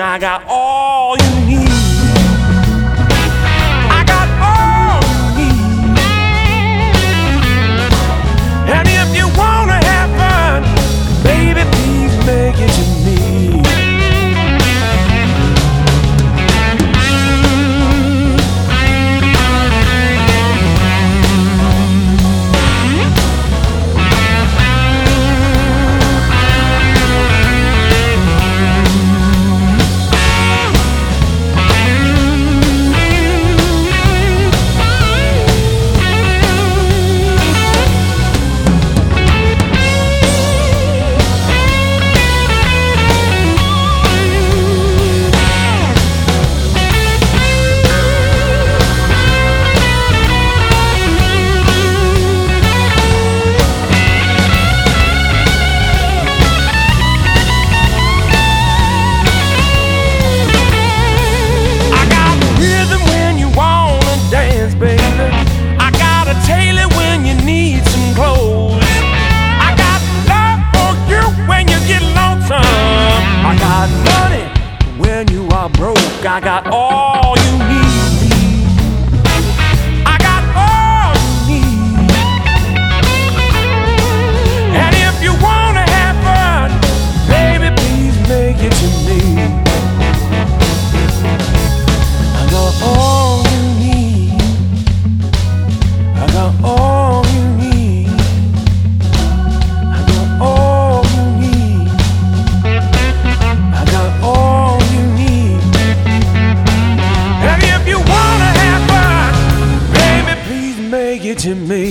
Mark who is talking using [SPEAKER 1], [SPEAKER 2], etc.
[SPEAKER 1] I got all you need. I got all you need. And if you wanna have fun, baby, please make it to me. I got all you need. I got all you need. And if you wanna have fun, baby, please make it to me. I got all you need. I got all you need. I got all you need. I got all you need. And if you wanna have fun, baby, please make it to me.